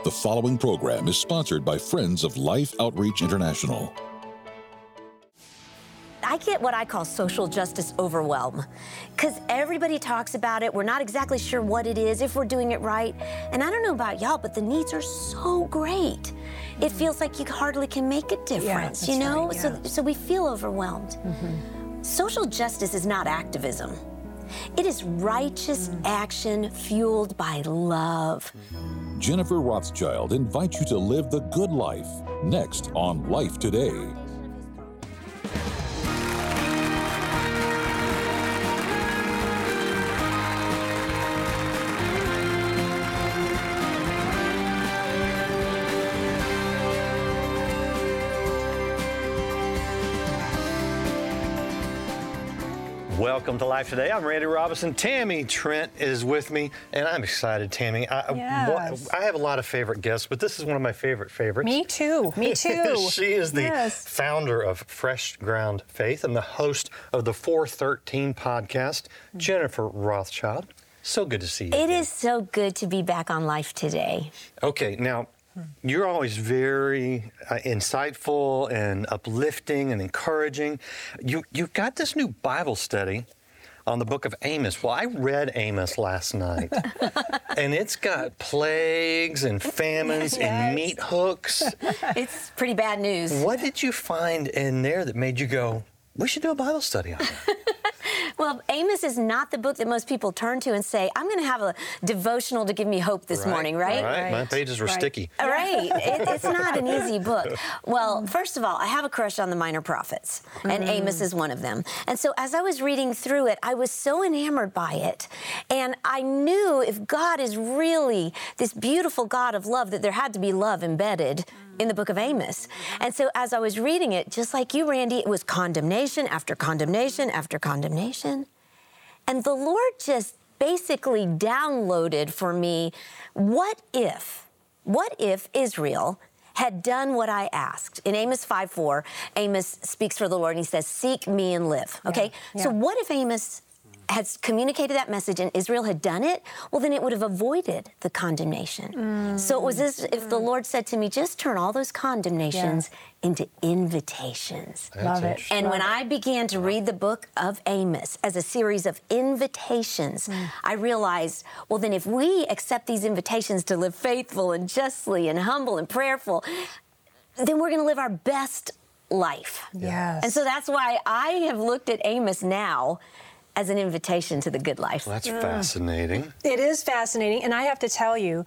The following program is sponsored by Friends of Life Outreach International. I get what I call social justice overwhelm, because everybody talks about it. We're not exactly sure what it is, if we're doing it right. And I don't know about y'all, but the needs are so great. It feels like you hardly can make a difference, you know? Right, yeah. So we feel overwhelmed. Mm-hmm. Social justice is not activism. It is righteous action fueled by love. Jennifer Rothschild invites you to live the good life, next on Life Today. Welcome to Life Today. I'm Randy Robinson. Tammy Trent is with me, and I'm excited, Tammy. Yes. I have a lot of favorite guests, but this is one of my favorites. Me too. Me too. She is the founder of Fresh Ground Faith and the host of the 413 podcast, Jennifer Rothschild. So good to see you. It is so good to be back on Life Today. Okay, now, you're always very insightful and uplifting and encouraging. You've got this new Bible study on the book of Amos. Well, I read Amos last night, and it's got plagues and famines and meat hooks. It's pretty bad news. What did you find in there that made you go, we should do a Bible study on that? Well, Amos is not the book that most people turn to and say, I'm going to have a devotional to give me hope this morning, right? Right. My pages were sticky. Right. It's not an easy book. Well, first of all, I have a crush on the minor prophets, and Amos is one of them. And so as I was reading through it, I was so enamored by it. And I knew if God is really this beautiful God of love, that there had to be love embedded in the book of Amos. And so as I was reading it, just like you, Randy, it was condemnation after condemnation after condemnation. And the Lord just basically downloaded for me, what if Israel had done what I asked? In Amos 5:4, Amos speaks for the Lord and he says, seek me and live, okay? Yeah. So what if Amos has communicated that message and Israel had done it? Well, then it would have avoided the condemnation. So it was as if the Lord said to me, just turn all those condemnations into invitations. Love it. And when I began to read the book of Amos as a series of invitations, I realized, well, then if we accept these invitations to live faithful and justly and humble and prayerful, then we're going to live our best life. Yes. And so that's why I have looked at Amos now as an invitation to the good life. Well, that's fascinating. It is fascinating. And I have to tell you,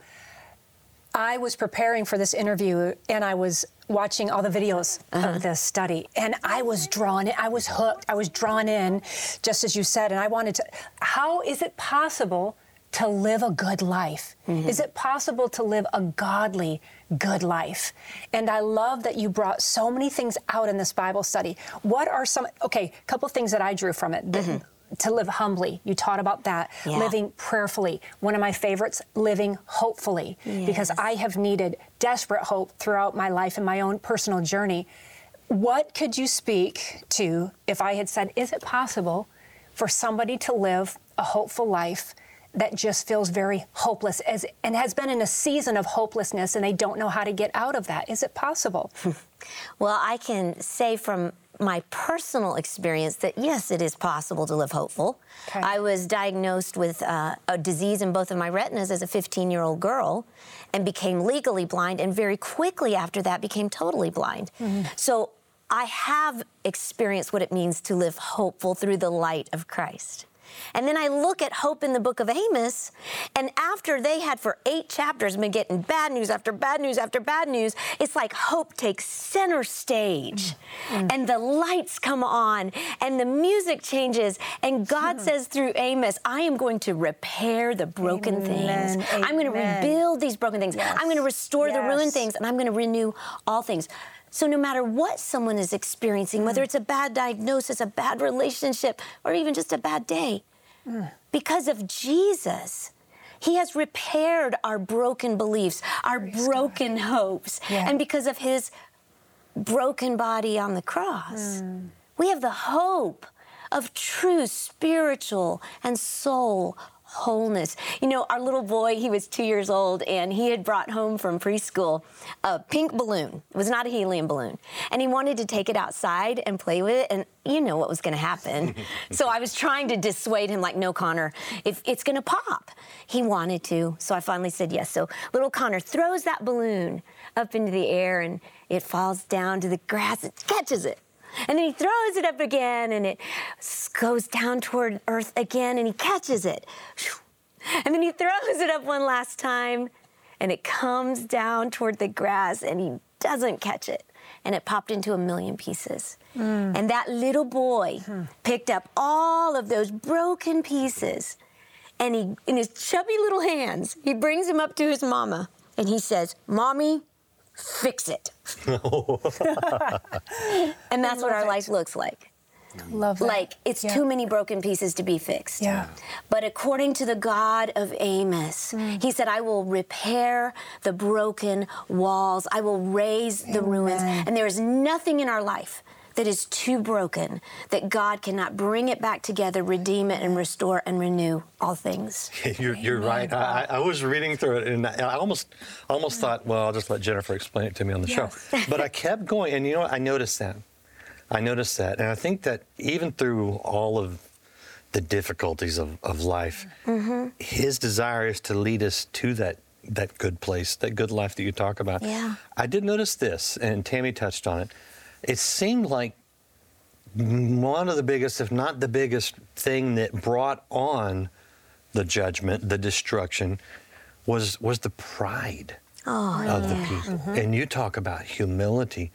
I was preparing for this interview and I was watching all the videos of this study, and I was drawn in, I was hooked, I was drawn in, just as you said, and I wanted to, how is it possible to live a good life? Is it possible to live a godly, good life? And I love that you brought so many things out in this Bible study. What are some, a couple things that I drew from it. To live humbly, you taught about that. Living prayerfully. One of my favorites, living hopefully, because I have needed desperate hope throughout my life and my own personal journey. What could you speak to if I had said, is it possible for somebody to live a hopeful life that just feels very hopeless and has been in a season of hopelessness and they don't know how to get out of that? Is it possible? Well, I can say from my personal experience that, yes, it is possible to live hopeful. Okay. I was diagnosed with a disease in both of my retinas as a 15-year-old girl and became legally blind, and very quickly after that became totally blind. So I have experienced what it means to live hopeful through the light of Christ. And then I look at hope in the book of Amos, and after they had for 8 chapters been getting bad news after bad news after bad news, it's like hope takes center stage, and the lights come on, and the music changes, and God says through Amos, I am going to repair the broken things. I'm going to rebuild these broken things. I'm going to restore the ruined things, and I'm going to renew all things. So no matter what someone is experiencing, whether it's a bad diagnosis, a bad relationship, or even just a bad day, because of Jesus, He has repaired our broken beliefs, our broken hopes. And because of His broken body on the cross, we have the hope of true spiritual and soul wholeness. You know, our little boy, he was 2 years old, and he had brought home from preschool a pink balloon. It was not a helium balloon. And he wanted to take it outside and play with it, and you know what was going to happen. So I was trying to dissuade him, like, no, Connor, if it's going to pop. He wanted to, so I finally said yes. So little Connor throws that balloon up into the air, and it falls down to the grass. It catches it. And then he throws it up again, and it goes down toward earth again, and he catches it. And then he throws it up one last time, and it comes down toward the grass, and he doesn't catch it. And it popped into 1,000,000 pieces. And that little boy picked up all of those broken pieces, and he, in his chubby little hands, he brings them up to his mama, and he says, "Mommy, fix it." And that's what our life looks like. Love that. Like, it's too many broken pieces to be fixed. Yeah. But according to the God of Amos, he said, I will repair the broken walls. I will raise the ruins. And there is nothing in our life that is too broken that God cannot bring it back together, redeem it, and restore and renew all things. You're right. I was reading through it, and I almost thought, well, I'll just let Jennifer explain it to me on the show. But I kept going, and you know what? I noticed that. And I think that even through all of the difficulties of life, his desire is to lead us to that good place, that good life that you talk about. Yeah. I did notice this, and Tammy touched on it. It seemed like one of the biggest, if not the biggest, thing that brought on the judgment, the destruction, was the pride of the people. And you talk about humility.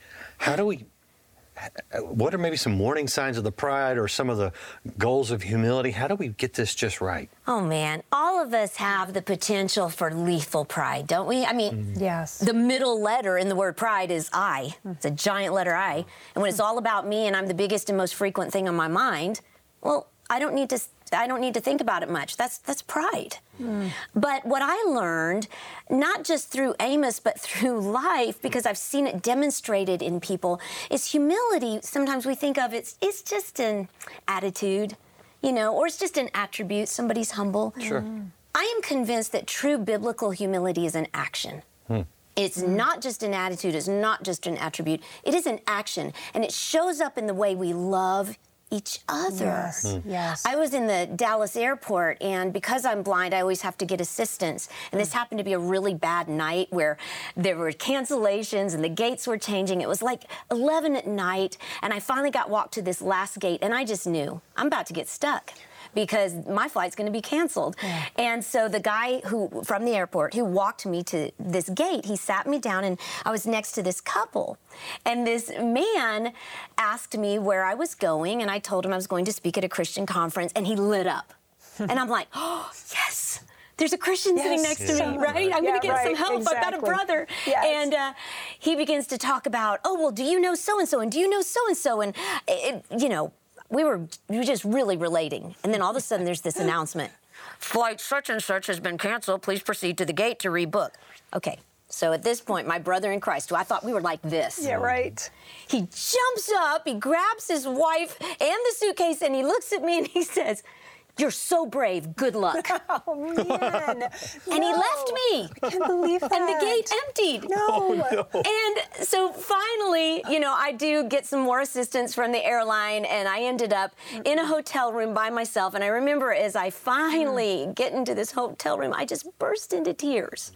What are maybe some warning signs of the pride or some of the goals of humility? How do we get this just right? Oh, man. All of us have the potential for lethal pride, don't we? I mean, yes. The middle letter in the word pride is I. It's a giant letter I. And when it's all about me and I'm the biggest and most frequent thing on my mind, well, I don't need to think about it much. That's pride. But what I learned, not just through Amos, but through life, because I've seen it demonstrated in people, is humility. Sometimes we think of it's just an attitude, you know, or it's just an attribute. Somebody's humble. Sure. I am convinced that true biblical humility is an action. It's not just an attitude. It's not just an attribute. It is an action, and it shows up in the way we love each other. Yes. I was in the Dallas airport, and because I'm blind, I always have to get assistance. And this happened to be a really bad night where there were cancellations and the gates were changing. It was like 11 at night, and I finally got walked to this last gate, and I just knew I'm about to get stuck because my flight's going to be canceled. And so the guy from the airport who walked me to this gate, he sat me down, and I was next to this couple. And this man asked me where I was going, and I told him I was going to speak at a Christian conference, and he lit up. And I'm like, oh, yes. There's a Christian sitting next to me, right? I'm going to get some help. I've got a brother. And he begins to talk about, oh, well, do you know so-and-so? And do you know so-and-so? And, you know, we were just really relating. And then all of a sudden there's this announcement. Flight such and such has been canceled. Please proceed to the gate to rebook. Okay. So at this point, my brother in Christ, who I thought we were like this. Yeah, right. He jumps up, he grabs his wife and the suitcase, and he looks at me and he says, "You're so brave. Good luck." Oh, man. And he left me. I can't believe that. And the gate emptied. No. And so finally, you know, I do get some more assistance from the airline, and I ended up in a hotel room by myself. And I remember as I finally get into this hotel room, I just burst into tears.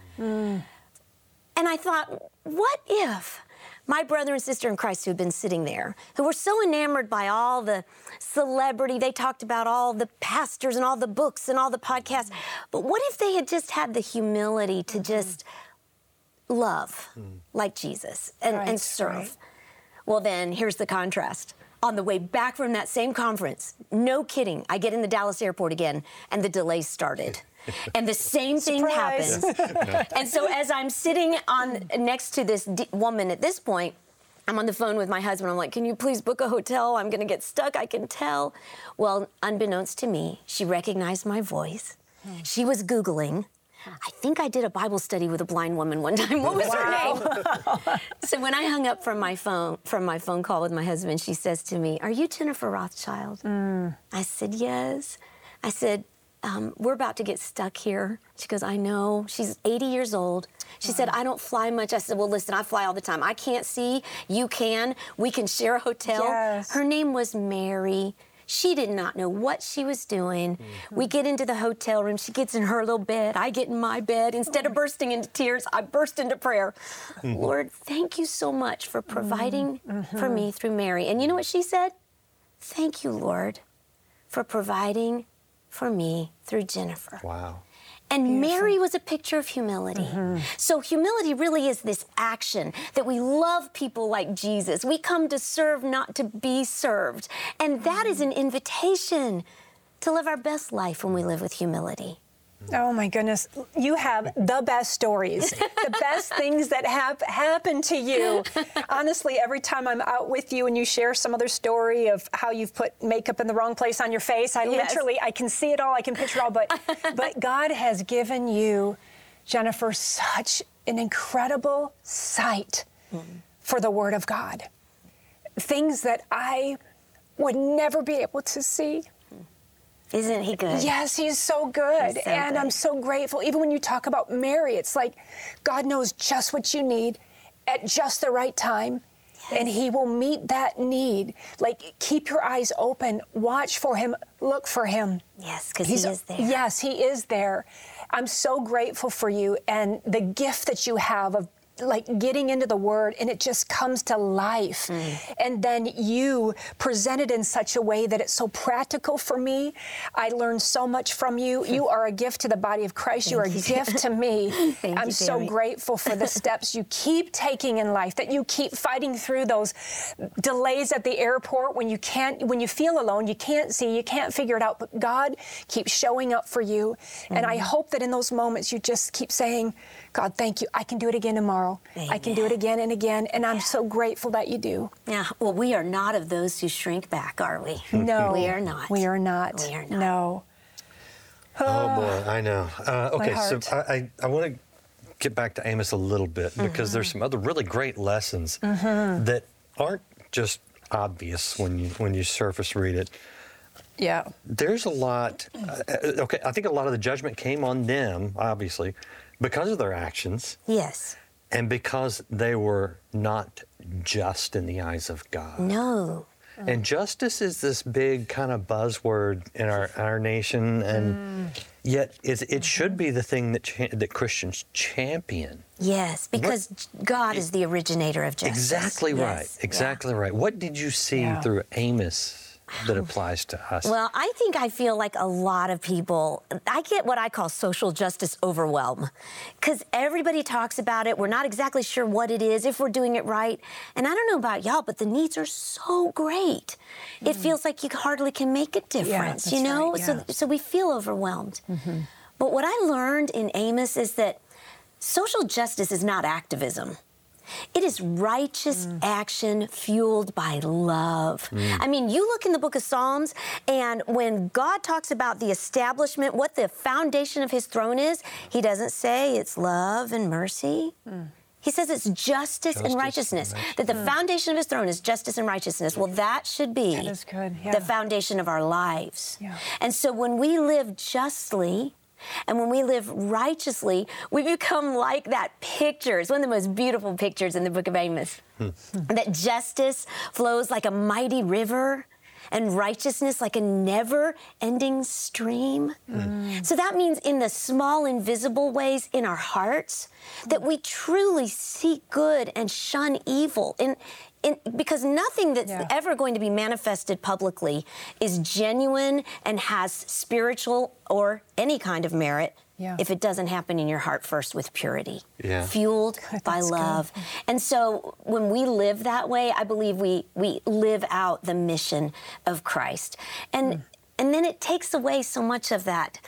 And I thought, what if my brother and sister in Christ who had been sitting there, who were so enamored by all the celebrity, they talked about all the pastors and all the books and all the podcasts, but what if they had just had the humility to just love like Jesus and serve? Right. Well, then here's the contrast. On the way back from that same conference, no kidding, I get in the Dallas airport again, and the delays started. And the same thing happens. And so as I'm sitting next to this woman at this point, I'm on the phone with my husband. I'm like, can you please book a hotel? I'm going to get stuck, I can tell. Well, unbeknownst to me, she recognized my voice. She was Googling. I think I did a Bible study with a blind woman one time. What was her name? So when I hung up from my phone call with my husband, she says to me, "Are you Jennifer Rothschild?" I said, "Yes." I said, we're about to get stuck here. She goes, I know. She's 80 years old. She said, I don't fly much. I said, well, listen, I fly all the time. I can't see. You can. We can share a hotel. Yes. Her name was Mary. She did not know what she was doing. We get into the hotel room. She gets in her little bed. I get in my bed. Instead of bursting into tears, I burst into prayer. Lord, thank you so much for providing for me through Mary. And you know what she said? Thank you, Lord, for providing for me through Jennifer. Wow. And Mary was a picture of humility. So humility really is this action that we love people like Jesus. We come to serve, not to be served. And that is an invitation to live our best life when we live with humility. Oh my goodness, you have the best stories, the best things that have happened to you. Honestly, every time I'm out with you and you share some other story of how you've put makeup in the wrong place on your face, I literally, I can see it all, I can picture it all, but God has given you, Jennifer, such an incredible sight for the Word of God. Things that I would never be able to see. Isn't he good? Yes, he's so good. He's so and good. I'm so grateful. Even when you talk about Mary, it's like God knows just what you need at just the right time. Yes. And he will meet that need. Like, keep your eyes open, watch for him, look for him. Yes, because he is there. Yes, he is there. I'm so grateful for you and the gift that you have of like getting into the Word, and it just comes to life. And then you present it in such a way that it's so practical for me. I learned so much from you. You are a gift to the body of Christ. You are a gift to me. I'm so grateful for the steps you keep taking in life, that you keep fighting through those delays at the airport when you feel alone, you can't see, you can't figure it out, but God keeps showing up for you. And I hope that in those moments you just keep saying, God, thank you. I can do it again tomorrow. Amen. I can do it again and again, and I'm so grateful that you do. Yeah, well, we are not of those who shrink back, are we? No. We are not. We are not. We are not. No. Oh, boy, I know. Okay, so heart. I want to get back to Amos a little bit because there's some other really great lessons that aren't just obvious when you surface read it. Yeah. There's a lot, okay, I think a lot of the judgment came on them, obviously, because of their actions. Yes. And because they were not just in the eyes of God. No. And justice is this big kind of buzzword in our nation, and yet it should be the thing that Christians champion. Yes, because God is the originator of justice. Exactly right. Yes. Exactly right. What did you see through Amos that applies to us? Well, I feel like a lot of people, I get what I call social justice overwhelm, because everybody talks about it. We're not exactly sure what it is, if we're doing it right. And I don't know about y'all, but the needs are so great. It feels like you hardly can make a difference, you know? Right, yeah. So we feel overwhelmed. But what I learned in Amos is that social justice is not activism. It is righteous action fueled by love. I mean, you look in the book of Psalms, and when God talks about the establishment, what the foundation of his throne is, he doesn't say it's love and mercy. He says it's justice and righteousness. That the foundation of his throne is justice and righteousness. Well, that should be That is good, yeah. the foundation of our lives. Yeah. And so when we live justly, and when we live righteously, we become like that picture. It's one of the most beautiful pictures in the book of Amos. That justice flows like a mighty river and righteousness like a never-ending stream. So that means in the small, invisible ways in our hearts, that we truly seek good and shun evil. Because nothing that's ever going to be manifested publicly is genuine and has spiritual or any kind of merit if it doesn't happen in your heart first with purity, fueled by love. Good. And so when we live that way, I believe we live out the mission of Christ. And then it takes away so much of that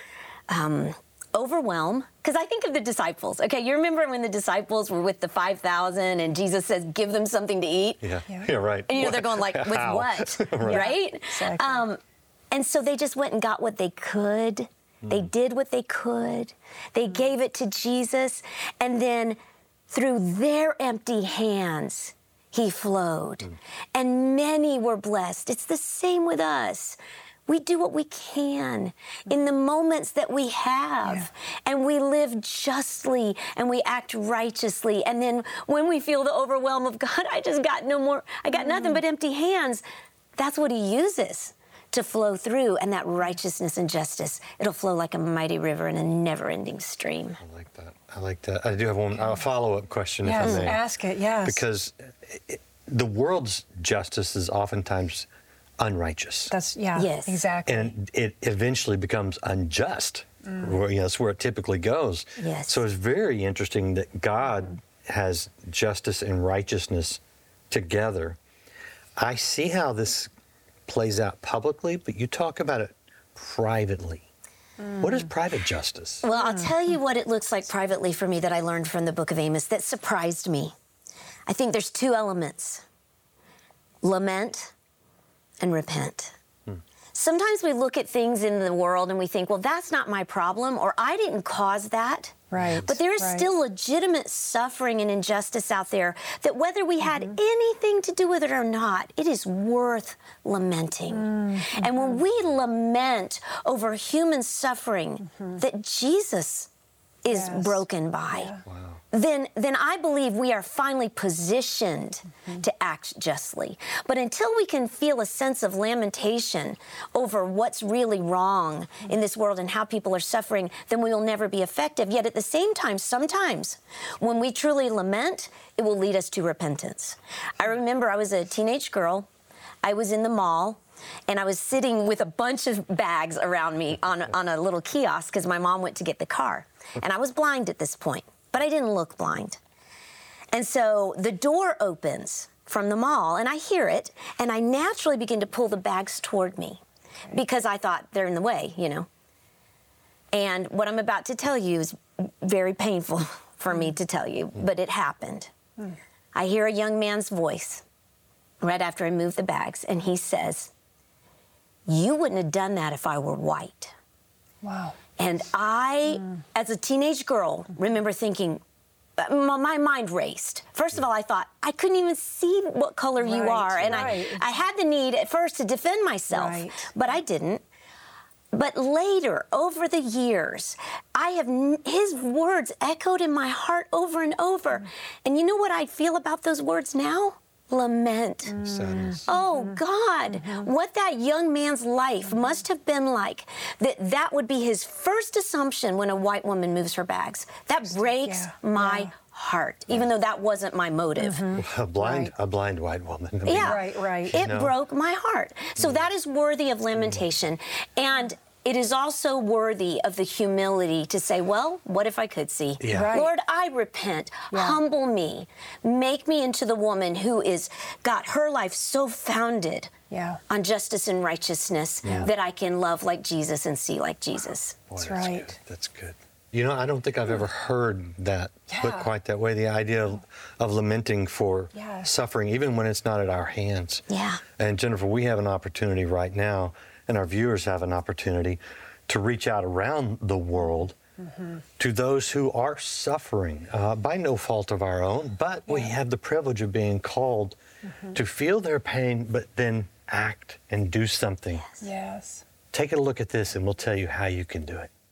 overwhelm, because I think of the disciples. Okay, you remember when the disciples were with the 5,000 and Jesus says, give them something to eat? Yeah, right. And they're going like, with what? Right? Exactly. And so they just went and got what they could. They did what they could. They gave it to Jesus. And then through their empty hands, he flowed. And many were blessed. It's the same with us. we do what we can in the moments that we have. And we live justly and we act righteously. And then when we feel the overwhelm of God, I got nothing but empty hands, that's what he uses to flow through. And that righteousness and justice, it'll flow like a mighty river in a never-ending stream. I like that. I like that. I do have a follow-up question, if I may. Ask it, yes. Because the world's justice is oftentimes unrighteous. Yes. Exactly. And it eventually becomes unjust. That's where it typically goes. Yes. So it's very interesting that God has justice and righteousness together. I see how this plays out publicly, but you talk about it privately. What is private justice? Well, I'll tell you what it looks like privately for me that I learned from the book of Amos that surprised me. I think there's two elements: lament and repent. Sometimes we look at things in the world and we think, well, that's not my problem, or I didn't cause that. Right. But there is still legitimate suffering and injustice out there that whether we had anything to do with it or not, it is worth lamenting. And when we lament over human suffering that Jesus is broken by, then I believe we are finally positioned to act justly. But until we can feel a sense of lamentation over what's really wrong in this world and how people are suffering, then we will never be effective. Yet at the same time, sometimes when we truly lament, it will lead us to repentance. I remember I was a teenage girl. I was in the mall, and I was sitting with a bunch of bags around me on a little kiosk because my mom went to get the car. And I was blind at this point, but I didn't look blind. And so the door opens from the mall, and I hear it, and I naturally begin to pull the bags toward me because I thought they're in the way, you know. And what I'm about to tell you is very painful for me to tell you, but it happened. I hear a young man's voice right after I moved the bags, and he says, "You wouldn't have done that if I were white." Wow. And I, as a teenage girl, remember thinking, my mind raced. First of all, I thought, I couldn't even see what color you are. And I had the need at first to defend myself, but I didn't. But later, over the years, his words echoed in my heart over and over. And you know what I feel about those words now? Lament. Oh God, what that young man's life must have been like, that would be his first assumption when a white woman moves her bags. That breaks my heart, even though that wasn't my motive. A blind white woman. I mean, It broke my heart. So that is worthy of lamentation. And it is also worthy of the humility to say, well, what if I could see? Lord, I repent. Humble me. Make me into the woman who is got her life so founded on justice and righteousness that I can love like Jesus and see like Jesus. Boy, that's good. You know, I don't think I've ever heard that put quite that way. The idea of lamenting for suffering, even when it's not at our hands. And Jennifer, we have an opportunity right now, and our viewers have an opportunity to reach out around the world to those who are suffering by no fault of our own, but we have the privilege of being called to feel their pain, but then act and do something. Take a look at this and we'll tell you how you can do it.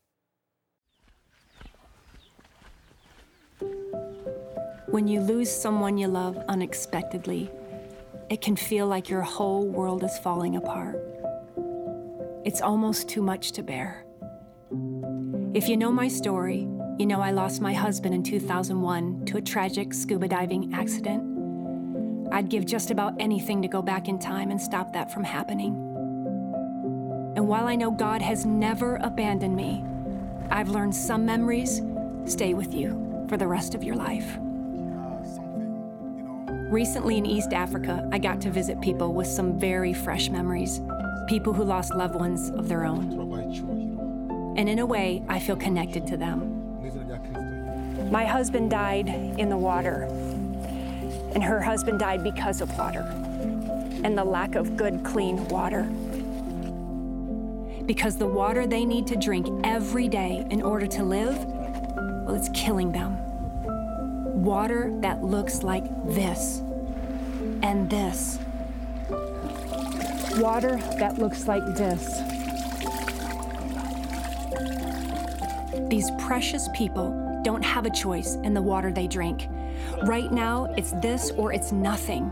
When you lose someone you love unexpectedly, it can feel like your whole world is falling apart. It's almost too much to bear. If you know my story, you know I lost my husband in 2001 to a tragic scuba diving accident. I'd give just about anything to go back in time and stop that from happening. And while I know God has never abandoned me, I've learned some memories stay with you for the rest of your life. Recently in East Africa, I got to visit people with some very fresh memories. People who lost loved ones of their own. And in a way, I feel connected to them. My husband died in the water, and her husband died because of water and the lack of good, clean water. Because the water they need to drink every day in order to live, well, it's killing them. Water that looks like this and this. Water that looks like this. These precious people don't have a choice in the water they drink. Right now, it's this or it's nothing.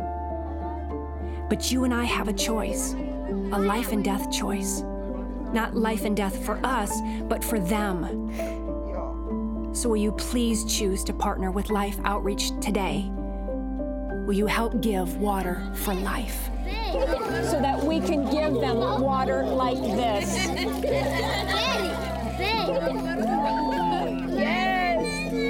But you and I have a choice, a life and death choice. Not life and death for us, but for them. So will you please choose to partner with Life Outreach today? Will you help give water for life? So that we can give them water like this. Yes!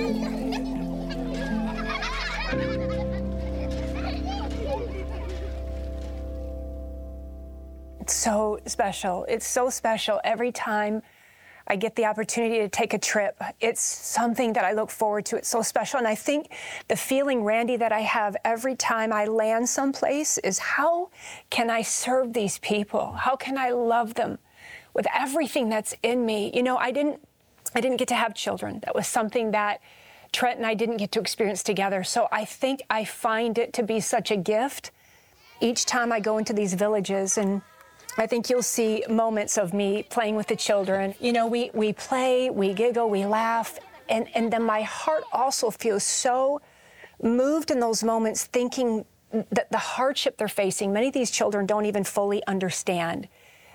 It's so special. It's so special every time I get the opportunity to take a trip. It's something that I look forward to. It's so special. And I think the feeling, Randy, that I have every time I land someplace is, how can I serve these people? How can I love them with everything that's in me? You know, I didn't get to have children. That was something that Trent and I didn't get to experience together. So I think I find it to be such a gift each time I go into these villages. And I think you'll see moments of me playing with the children. You know, we play, we giggle, we laugh, and then my heart also feels so moved in those moments, thinking that the hardship they're facing, many of these children don't even fully understand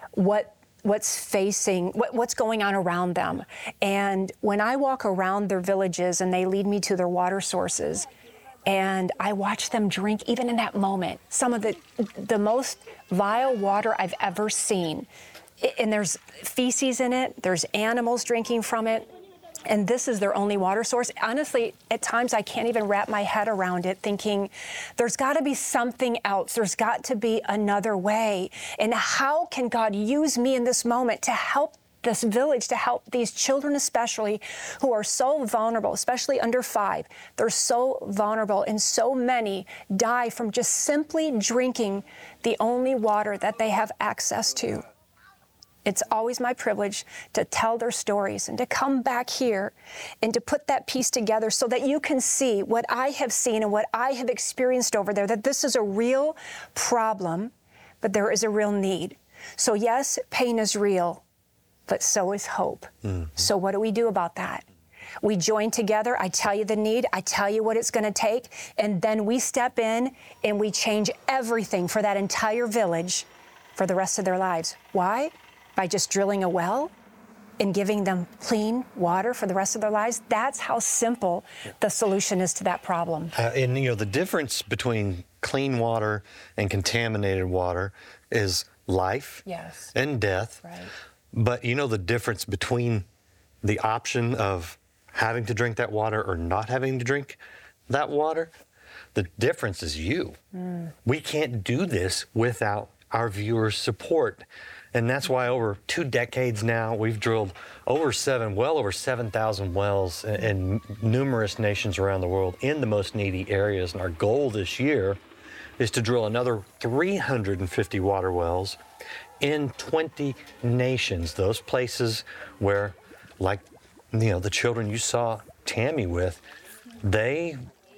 what's going on around them. And when I walk around their villages and they lead me to their water sources, and I watch them drink, even in that moment, some of the most vile water I've ever seen. And there's feces in it, there's animals drinking from it, and this is their only water source. Honestly, at times I can't even wrap my head around it, thinking there's got to be something else. There's got to be another way. And how can God use me in this moment to help this village, to help these children especially, who are so vulnerable, especially under 5. They're so vulnerable, and so many die from just simply drinking the only water that they have access to. It's always my privilege to tell their stories and to come back here and to put that piece together so that you can see what I have seen and what I have experienced over there, that this is a real problem, but there is a real need. So yes, pain is real, but so is hope. Mm-hmm. So what do we do about that? We join together. I tell you the need. I tell you what it's going to take. And then we step in and we change everything for that entire village for the rest of their lives. Why? By just drilling a well and giving them clean water for the rest of their lives. That's how simple the solution is to that problem. And you know, the difference between clean water and contaminated water is life, yes, and death. Right. But you know the difference between the option of having to drink that water or not having to drink that water? The difference is you. We can't do this without our viewers' support. And that's why over 2 decades now, we've drilled well over 7,000 wells in numerous nations around the world in the most needy areas. And our goal this year is to drill another 350 water wells in 20 nations, those places where, like, you know, the children you saw Tammy with, they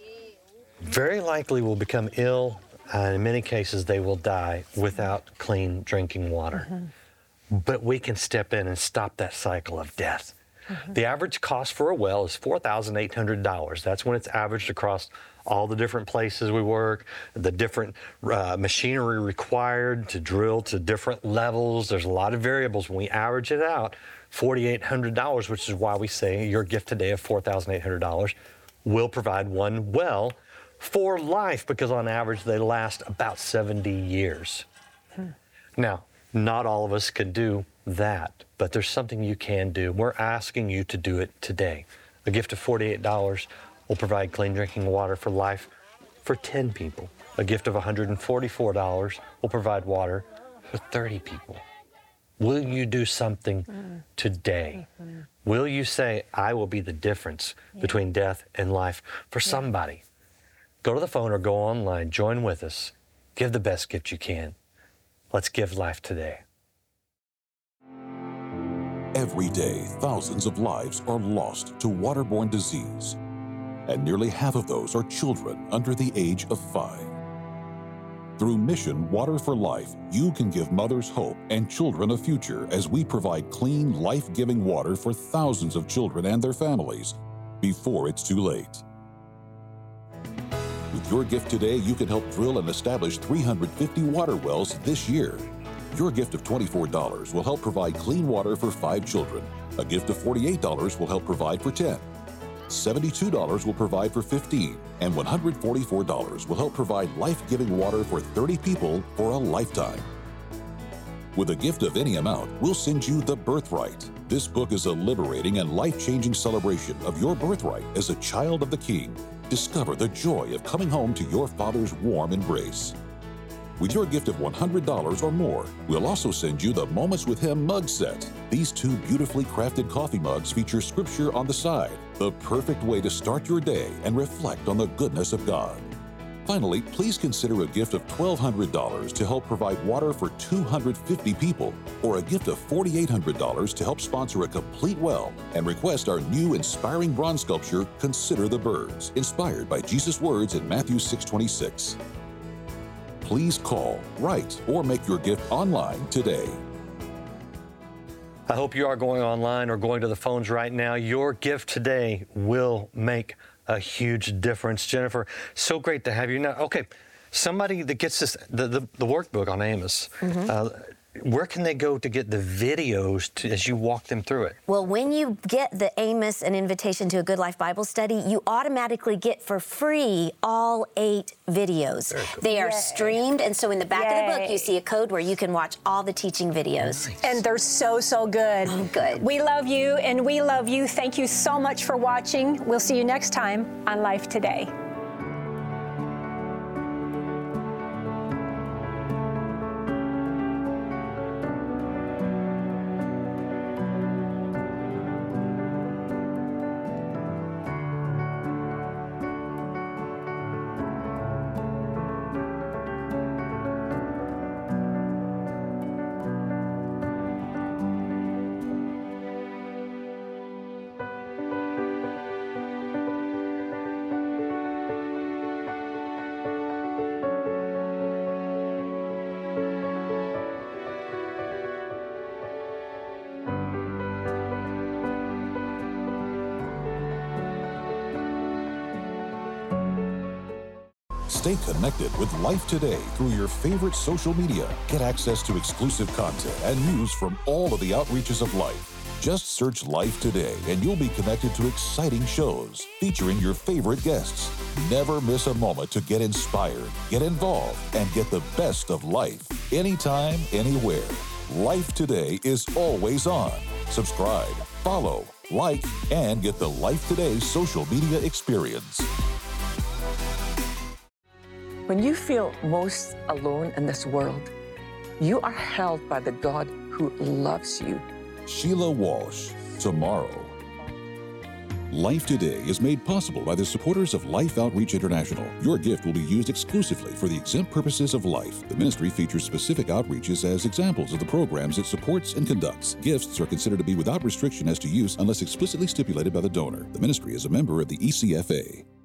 very likely will become ill, and in many cases they will die without clean drinking water. Mm-hmm. But we can step in and stop that cycle of death. Mm-hmm. The average cost for a well is $4,800. That's when it's averaged across all the different places we work, the different machinery required to drill to different levels. There's a lot of variables. When we average it out, $4,800, which is why we say your gift today of $4,800 will provide one well for life, because on average they last about 70 years. Now, not all of us can do that, but there's something you can do. We're asking you to do it today. A gift of $48 will provide clean drinking water for life for 10 people. A gift of $144 will provide water for 30 people. Will you do something today? Mm-hmm. Will you say, I will be the difference between death and life for somebody? Go to the phone or go online, join with us, give the best gift you can. Let's give life today. Every day, thousands of lives are lost to waterborne disease, and nearly half of those are children under the age of 5. Through Mission Water for Life, you can give mothers hope and children a future as we provide clean, life-giving water for thousands of children and their families before it's too late. With your gift today, you can help drill and establish 350 water wells this year. Your gift of $24 will help provide clean water for 5 children. A gift of $48 will help provide for 10. $72 will provide for 15, and $144 will help provide life-giving water for 30 people for a lifetime. With a gift of any amount, we'll send you The Birthright. This book is a liberating and life-changing celebration of your birthright as a child of the King. Discover the joy of coming home to your Father's warm embrace. With your gift of $100 or more, we'll also send you the Moments with Him mug set. These 2 beautifully crafted coffee mugs feature scripture on the side, the perfect way to start your day and reflect on the goodness of God. Finally, please consider a gift of $1,200 to help provide water for 250 people, or a gift of $4,800 to help sponsor a complete well, and request our new inspiring bronze sculpture, Consider the Birds, inspired by Jesus' words in Matthew 6:26. Please call, write, or make your gift online today. I hope you are going online or going to the phones right now. Your gift today will make a huge difference. Jennifer, so great to have you. Now, okay, somebody that gets this, the workbook on Amos, where can they go to get the videos as you walk them through it? Well, when you get the Amos, An Invitation to a Good Life Bible Study, you automatically get for free all 8 videos. Cool. They are streamed, and so in the back of the book, you see a code where you can watch all the teaching videos. Nice. And they're so, so good. Good. We love you, and we love you. Thank you so much for watching. We'll see you next time on Life Today. Stay connected with Life Today through your favorite social media. Get access to exclusive content and news from all of the outreaches of life. Just search Life Today and you'll be connected to exciting shows featuring your favorite guests. Never miss a moment to get inspired, get involved, and get the best of life. Anytime, anywhere. Life Today is always on. Subscribe, follow, like, and get the Life Today social media experience. When you feel most alone in this world, you are held by the God who loves you. Sheila Walsh, tomorrow. Life Today is made possible by the supporters of Life Outreach International. Your gift will be used exclusively for the exempt purposes of life. The ministry features specific outreaches as examples of the programs it supports and conducts. Gifts are considered to be without restriction as to use unless explicitly stipulated by the donor. The ministry is a member of the ECFA.